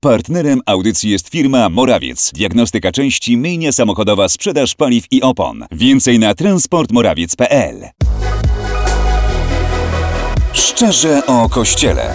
Partnerem audycji jest firma Morawiec. Diagnostyka części, myjnia samochodowa, sprzedaż paliw i opon. Więcej na transportmorawiec.pl. Szczerze o Kościele.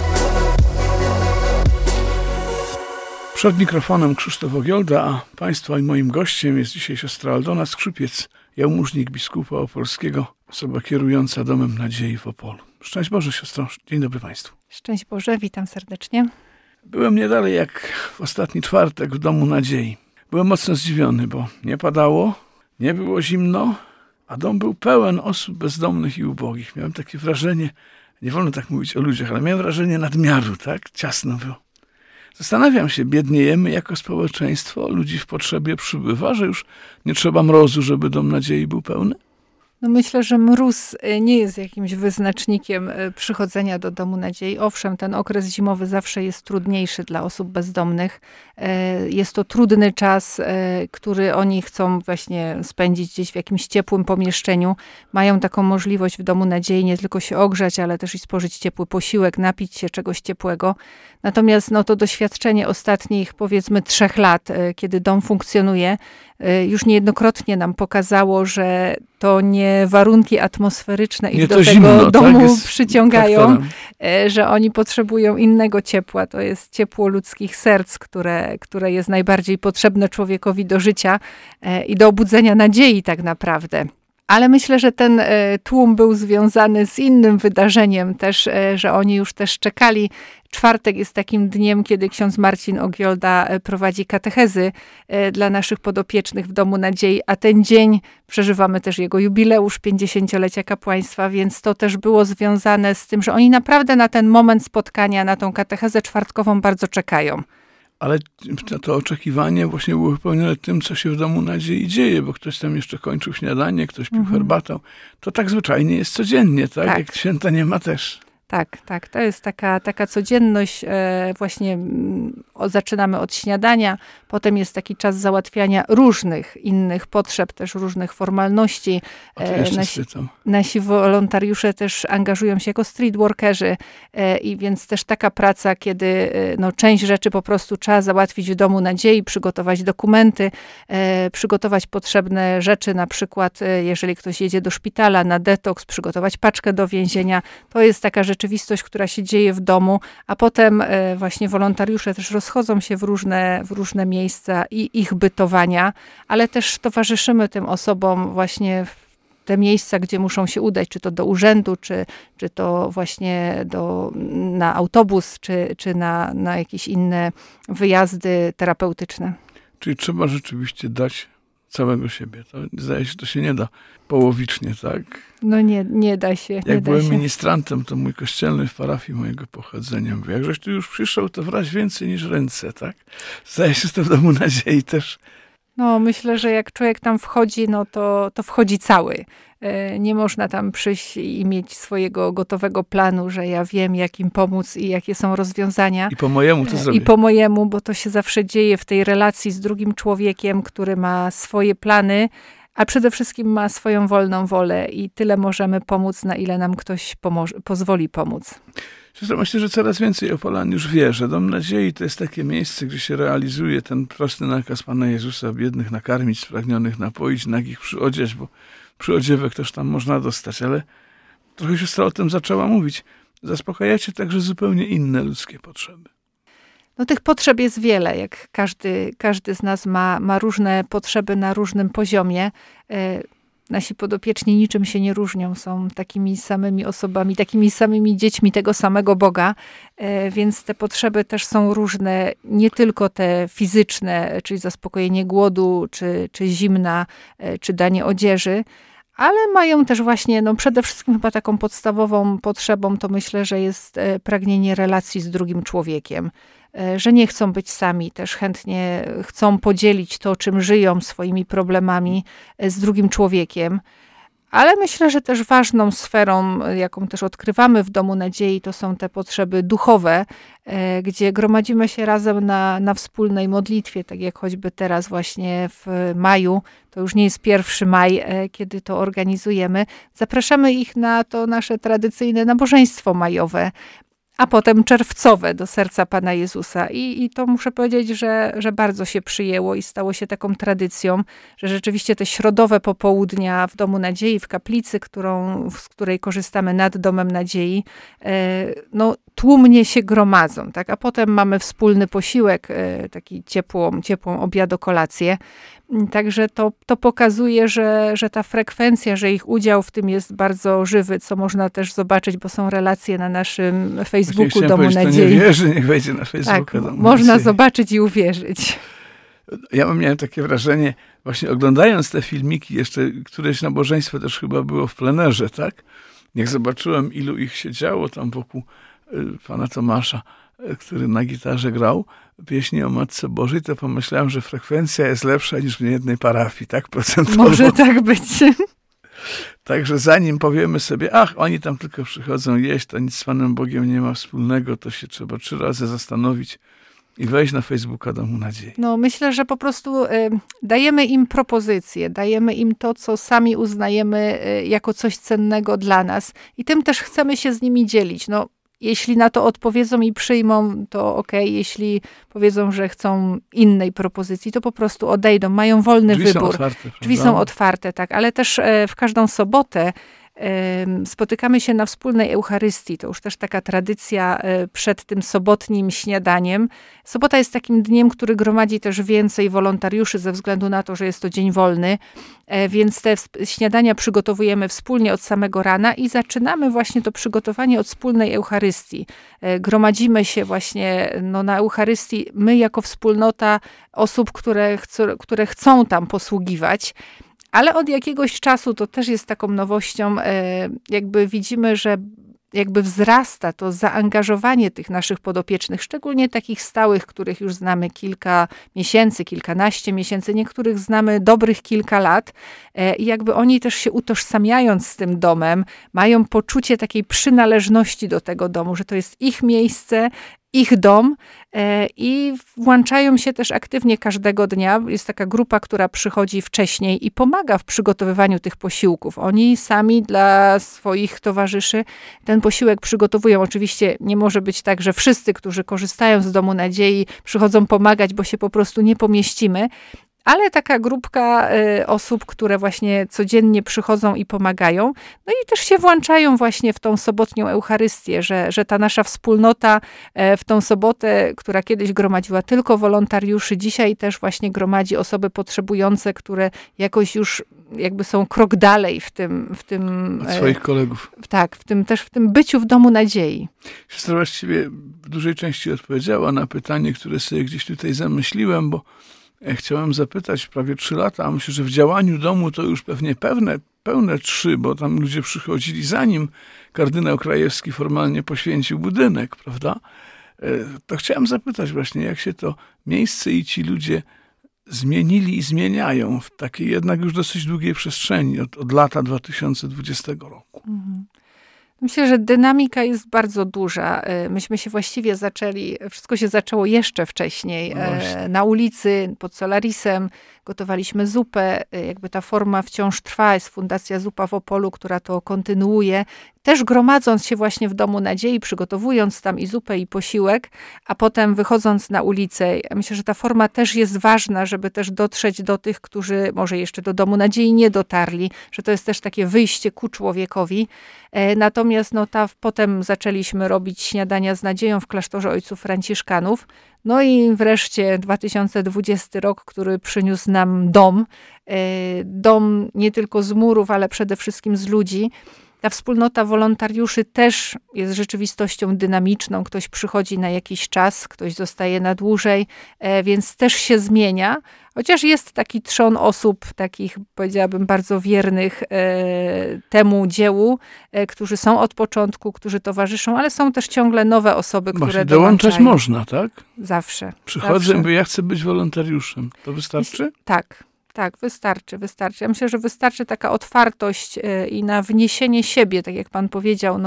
Przed mikrofonem Krzysztof Ogiolda, a Państwa i moim gościem jest dzisiaj siostra Aldona Skrzypiec, jałmużnik biskupa opolskiego, osoba kierująca Domem Nadziei w Opolu. Szczęść Boże, siostro. Dzień dobry Państwu. Szczęść Boże, witam serdecznie. Byłem nie dalej jak w ostatni czwartek w Domu Nadziei. Byłem mocno zdziwiony, bo nie padało, nie było zimno, a dom był pełen osób bezdomnych i ubogich. Miałem takie wrażenie, nie wolno tak mówić o ludziach, ale miałem wrażenie nadmiaru, tak? Ciasno było. Zastanawiam się, biedniejemy jako społeczeństwo, ludzi w potrzebie przybywa, że już nie trzeba mrozu, żeby Dom Nadziei był pełny? No myślę, że mróz nie jest jakimś wyznacznikiem przychodzenia do Domu Nadziei. Owszem, ten okres zimowy zawsze jest trudniejszy dla osób bezdomnych. Jest to trudny czas, który oni chcą właśnie spędzić gdzieś w jakimś ciepłym pomieszczeniu. Mają taką możliwość w Domu Nadziei nie tylko się ogrzać, ale też i spożyć ciepły posiłek, napić się czegoś ciepłego. Natomiast to doświadczenie ostatnich, powiedzmy, 3 lat, kiedy dom funkcjonuje, już niejednokrotnie nam pokazało, że nie warunki atmosferyczne ich do tego zimno, domu tak, przyciągają, faktorem. Że oni potrzebują innego ciepła. To jest ciepło ludzkich serc, które jest najbardziej potrzebne człowiekowi do życia i do obudzenia nadziei tak naprawdę. Ale myślę, że ten tłum był związany z innym wydarzeniem też, że oni już też czekali. Czwartek jest takim dniem, kiedy ksiądz Marcin Ogiolda prowadzi katechezy dla naszych podopiecznych w Domu Nadziei, a ten dzień przeżywamy też jego jubileusz 50-lecia kapłaństwa, więc to też było związane z tym, że oni naprawdę na ten moment spotkania, na tą katechezę czwartkową bardzo czekają. Ale to oczekiwanie właśnie było wypełnione tym, co się w Domu Nadziei dzieje, bo ktoś tam jeszcze kończył śniadanie, ktoś pił herbatę. To tak zwyczajnie jest codziennie, tak? Jak święta nie ma też. Tak. To jest taka codzienność. Właśnie zaczynamy od śniadania, potem jest taki czas załatwiania różnych innych potrzeb, też różnych formalności. Nasi wolontariusze też angażują się jako streetworkerzy i więc też taka praca, kiedy część rzeczy po prostu trzeba załatwić w Domu Nadziei, przygotować dokumenty, przygotować potrzebne rzeczy, na przykład jeżeli ktoś jedzie do szpitala na detoks, przygotować paczkę do więzienia. To jest taka rzeczywistość, która się dzieje w domu, a potem właśnie wolontariusze też rozchodzą się w różne miejsca i ich bytowania, ale też towarzyszymy tym osobom właśnie w te miejsca, gdzie muszą się udać, czy to do urzędu, czy to właśnie na autobus, czy na jakieś inne wyjazdy terapeutyczne. Czyli trzeba rzeczywiście dać całego siebie. To, zdaje się, to się nie da połowicznie, tak? No nie da się. Jak byłem ministrantem, to mój kościelny w parafii mojego pochodzenia mówił, jakżeś tu już przyszedł, to wrać więcej niż ręce, tak? Zdaje się, że to w Domu Nadziei też. No myślę, że jak człowiek tam wchodzi, to wchodzi cały. Nie można tam przyjść i mieć swojego gotowego planu, że ja wiem, jak im pomóc i jakie są rozwiązania. I po mojemu to zrobię. I po mojemu, bo to się zawsze dzieje w tej relacji z drugim człowiekiem, który ma swoje plany, a przede wszystkim ma swoją wolną wolę i tyle możemy pomóc, na ile nam ktoś pozwoli pomóc. Myślę, że coraz więcej Opolan już wie, że Dom Nadziei to jest takie miejsce, gdzie się realizuje ten prosty nakaz Pana Jezusa: biednych nakarmić, spragnionych napoić, nagich przyodziać, bo przyodziewek też tam można dostać, ale trochę siostra o tym zaczęła mówić. Zaspokajacie także zupełnie inne ludzkie potrzeby. No tych potrzeb jest wiele, jak każdy z nas ma różne potrzeby na różnym poziomie. Nasi podopieczni niczym się nie różnią, są takimi samymi osobami, takimi samymi dziećmi tego samego Boga, więc te potrzeby też są różne, nie tylko te fizyczne, czyli zaspokojenie głodu, czy zimna, czy danie odzieży, ale mają też właśnie, przede wszystkim chyba taką podstawową potrzebą, to myślę, że jest pragnienie relacji z drugim człowiekiem. Że nie chcą być sami, też chętnie chcą podzielić to, czym żyją, swoimi problemami z drugim człowiekiem. Ale myślę, że też ważną sferą, jaką też odkrywamy w Domu Nadziei, to są te potrzeby duchowe, gdzie gromadzimy się razem na wspólnej modlitwie, tak jak choćby teraz właśnie w maju, to już nie jest 1 maj, kiedy to organizujemy. Zapraszamy ich na to nasze tradycyjne nabożeństwo majowe. a potem czerwcowe do serca Pana Jezusa. I to muszę powiedzieć, że bardzo się przyjęło i stało się taką tradycją, że rzeczywiście te środowe popołudnia w Domu Nadziei, w kaplicy, z której korzystamy nad Domem Nadziei, no, tłumnie się gromadzą, tak? A potem mamy wspólny posiłek, taki ciepłą obiadokolację. Także to pokazuje, że ta frekwencja, że ich udział w tym jest bardzo żywy, co można też zobaczyć, bo są relacje na naszym Facebooku Domu Nadziei. Kto nie wierzy, niech wejdzie na Facebooka Tak, Domu można Nadziei. zobaczyć i uwierzyć. Ja miałem takie wrażenie, właśnie oglądając te filmiki, jeszcze któreś nabożeństwo też chyba było w plenerze, tak? Jak zobaczyłem, ilu ich siedziało tam wokół pana Tomasza, który na gitarze grał pieśni o Matce Bożej, to pomyślałem, że frekwencja jest lepsza niż w niejednej parafii, tak procentowo. Może tak być. Także zanim powiemy sobie, oni tam tylko przychodzą jeść, to nic z Panem Bogiem nie ma wspólnego, to się trzeba 3 razy zastanowić i wejść na Facebooka Domu Nadziei. No, myślę, że po prostu dajemy im propozycje, dajemy im to, co sami uznajemy jako coś cennego dla nas i tym też chcemy się z nimi dzielić. No, jeśli na to odpowiedzą i przyjmą, to okej. Jeśli powiedzą, że chcą innej propozycji, to po prostu odejdą. Mają wolny Drzwi wybór. są otwarte, Drzwi są otwarte, tak. Ale też w każdą sobotę spotykamy się na wspólnej Eucharystii. To już też taka tradycja przed tym sobotnim śniadaniem. Sobota jest takim dniem, który gromadzi też więcej wolontariuszy ze względu na to, że jest to dzień wolny. Więc te śniadania przygotowujemy wspólnie od samego rana i zaczynamy właśnie to przygotowanie od wspólnej Eucharystii. Gromadzimy się właśnie na Eucharystii, my jako wspólnota osób, które chcą tam posługiwać. Ale od jakiegoś czasu, to też jest taką nowością, jakby widzimy, że jakby wzrasta to zaangażowanie tych naszych podopiecznych, szczególnie takich stałych, których już znamy kilka miesięcy, kilkanaście miesięcy, niektórych znamy dobrych kilka lat. I jakby oni też się utożsamiając z tym domem, mają poczucie takiej przynależności do tego domu, że to jest ich miejsce, ich dom i włączają się też aktywnie każdego dnia. Jest taka grupa, która przychodzi wcześniej i pomaga w przygotowywaniu tych posiłków. Oni sami dla swoich towarzyszy ten posiłek przygotowują. Oczywiście nie może być tak, że wszyscy, którzy korzystają z Domu Nadziei, przychodzą pomagać, bo się po prostu nie pomieścimy. Ale taka grupka osób, które właśnie codziennie przychodzą i pomagają, no i też się włączają właśnie w tą sobotnią Eucharystię, że ta nasza wspólnota w tą sobotę, która kiedyś gromadziła tylko wolontariuszy, dzisiaj też właśnie gromadzi osoby potrzebujące, które jakoś już jakby są krok dalej w tym od swoich kolegów. Tak, w tym byciu w Domu Nadziei. Siostra właściwie w dużej części odpowiedziała na pytanie, które sobie gdzieś tutaj zamyśliłem, bo chciałem zapytać prawie 3 lata, a myślę, że w działaniu domu to już pewnie pełne 3, bo tam ludzie przychodzili zanim kardynał Krajewski formalnie poświęcił budynek, prawda? To chciałem zapytać właśnie, jak się to miejsce i ci ludzie zmienili i zmieniają w takiej jednak już dosyć długiej przestrzeni od lata 2020 roku. Mhm. Myślę, że dynamika jest bardzo duża. Myśmy się właściwie wszystko się zaczęło jeszcze wcześniej. Na ulicy, pod Solarisem, gotowaliśmy zupę. Jakby ta forma wciąż trwa. Jest Fundacja Zupa w Opolu, która to kontynuuje. Też gromadząc się właśnie w Domu Nadziei, przygotowując tam i zupę, i posiłek, a potem wychodząc na ulicę. Myślę, że ta forma też jest ważna, żeby też dotrzeć do tych, którzy może jeszcze do Domu Nadziei nie dotarli, że to jest też takie wyjście ku człowiekowi. Natomiast potem zaczęliśmy robić śniadania z nadzieją w klasztorze ojców franciszkanów. No i wreszcie 2020 rok, który przyniósł nam dom. Dom nie tylko z murów, ale przede wszystkim z ludzi. Ta wspólnota wolontariuszy też jest rzeczywistością dynamiczną. Ktoś przychodzi na jakiś czas, ktoś zostaje na dłużej, więc też się zmienia. Chociaż jest taki trzon osób, takich powiedziałabym bardzo wiernych temu dziełu, którzy są od początku, którzy towarzyszą, ale są też ciągle nowe osoby, które dołączać można, tak? Zawsze. Przychodzę i mówię, ja chcę być wolontariuszem. To wystarczy? Tak. Tak, wystarczy. Ja myślę, że wystarczy taka otwartość i na wniesienie siebie, tak jak pan powiedział,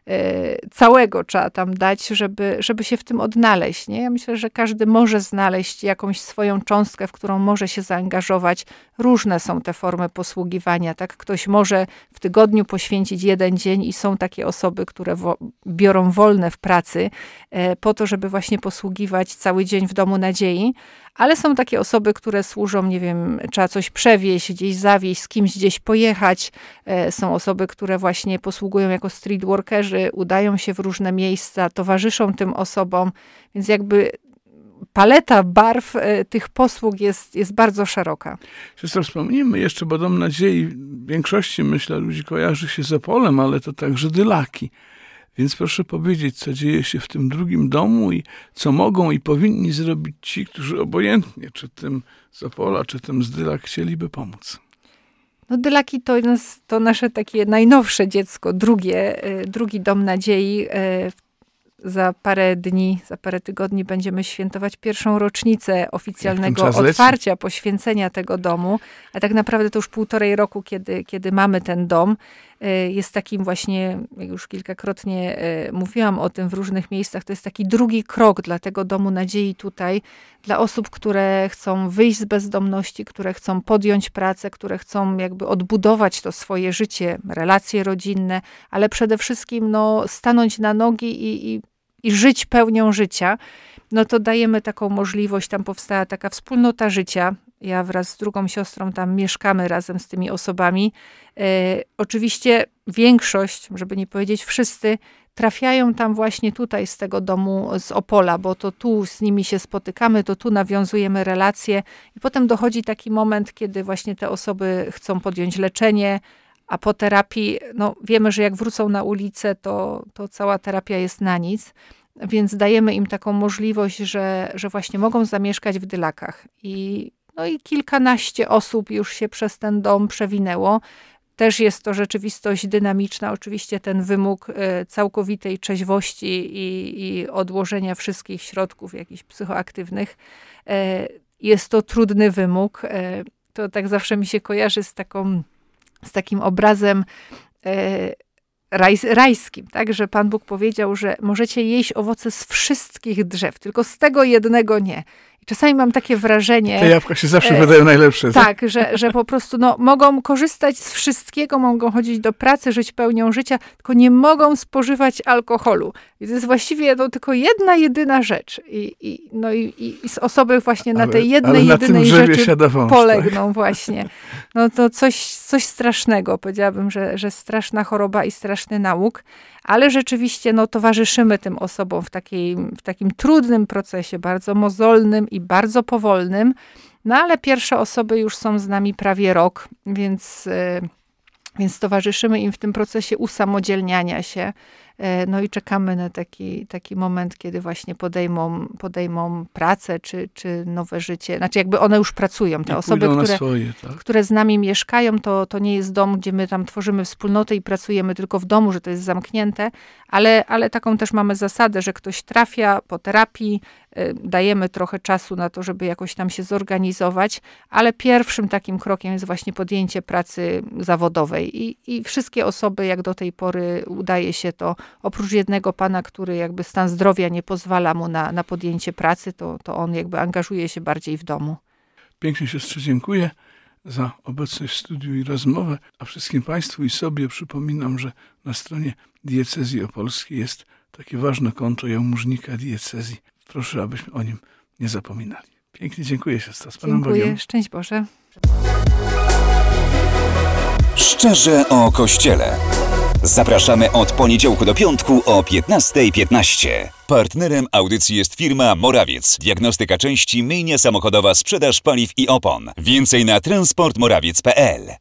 całego trzeba tam dać, żeby się w tym odnaleźć, nie? Ja myślę, że każdy może znaleźć jakąś swoją cząstkę, w którą może się zaangażować. Różne są te formy posługiwania, tak? Ktoś może w tygodniu poświęcić jeden dzień i są takie osoby, które biorą wolne w pracy po to, żeby właśnie posługiwać cały dzień w Domu Nadziei. Ale są takie osoby, które służą, nie wiem, trzeba coś przewieźć, gdzieś zawieźć, z kimś gdzieś pojechać. Są osoby, które właśnie posługują jako street workerzy, udają się w różne miejsca, towarzyszą tym osobom. Więc jakby paleta barw tych posług jest bardzo szeroka. Siostro, wspomnijmy jeszcze, bo Dom Nadziei w większości, myślę, ludzi kojarzy się z Opolem, ale to także Dylaki. Więc proszę powiedzieć, co dzieje się w tym drugim domu i co mogą i powinni zrobić ci, którzy obojętnie, czy tym z Opola, czy tym z Dylak, chcieliby pomóc. No Dylaki to nasze takie najnowsze dziecko, drugi Dom Nadziei. Za parę dni, za parę tygodni będziemy świętować pierwszą rocznicę oficjalnego otwarcia, poświęcenia tego domu. A tak naprawdę to już 1,5 roku, kiedy mamy ten dom. Jest takim właśnie, jak już kilkakrotnie mówiłam o tym w różnych miejscach, to jest taki drugi krok dla tego Domu Nadziei tutaj, dla osób, które chcą wyjść z bezdomności, które chcą podjąć pracę, które chcą jakby odbudować to swoje życie, relacje rodzinne, ale przede wszystkim stanąć na nogi i żyć pełnią życia. No to dajemy taką możliwość, tam powstała taka wspólnota życia. Ja wraz z drugą siostrą tam mieszkamy razem z tymi osobami. Oczywiście większość, żeby nie powiedzieć wszyscy, trafiają tam właśnie tutaj z tego domu z Opola, bo to tu z nimi się spotykamy, to tu nawiązujemy relacje i potem dochodzi taki moment, kiedy właśnie te osoby chcą podjąć leczenie, a po terapii, wiemy, że jak wrócą na ulicę, to cała terapia jest na nic. Więc dajemy im taką możliwość, że właśnie mogą zamieszkać w Dylakach. I kilkanaście osób już się przez ten dom przewinęło. Też jest to rzeczywistość dynamiczna. Oczywiście ten wymóg całkowitej trzeźwości i odłożenia wszystkich środków jakichś psychoaktywnych. Jest to trudny wymóg. To tak zawsze mi się kojarzy z takim obrazem rajskim, tak? Że Pan Bóg powiedział, że możecie jeść owoce z wszystkich drzew, tylko z tego jednego nie. I czasami mam takie wrażenie... Te jabłka się zawsze wydają najlepsze. Tak, że po prostu mogą korzystać z wszystkiego, mogą chodzić do pracy, żyć pełnią życia, tylko nie mogą spożywać alkoholu. I to jest właściwie tylko jedna, jedyna rzecz. I z osoby właśnie na tej jednej, jedynej rzeczy polegną, tak? Właśnie. No to coś strasznego. Powiedziałabym, że straszna choroba i straszny nauk. Ale rzeczywiście towarzyszymy tym osobom w takim trudnym procesie, bardzo mozolnym i bardzo powolnym. Ale pierwsze osoby już są z nami prawie rok, więc towarzyszymy im w tym procesie usamodzielniania się. I czekamy na taki moment, kiedy właśnie podejmą pracę, czy nowe życie. Znaczy jakby one już pracują. Te osoby, które z nami mieszkają, to nie jest dom, gdzie my tam tworzymy wspólnotę i pracujemy tylko w domu, że to jest zamknięte, ale taką też mamy zasadę, że ktoś trafia po terapii, dajemy trochę czasu na to, żeby jakoś tam się zorganizować, ale pierwszym takim krokiem jest właśnie podjęcie pracy zawodowej. I wszystkie osoby, jak do tej pory udaje się to, oprócz jednego pana, który jakby stan zdrowia nie pozwala mu na podjęcie pracy, to on jakby angażuje się bardziej w domu. Pięknie siostrze dziękuję za obecność w studiu i rozmowę, a wszystkim Państwu i sobie przypominam, że na stronie Diecezji Opolskiej jest takie ważne konto jałmużnika diecezji. Proszę, abyśmy o nim nie zapominali. Pięknie dziękuję siostra. Z Panem Bogiem. Dziękuję. Szczęść Boże. Szczerze o Kościele. Zapraszamy od poniedziałku do piątku o 15:15. Partnerem audycji jest firma Morawiec. Diagnostyka części, myjnia samochodowa, sprzedaż paliw i opon. Więcej na transportmorawiec.pl.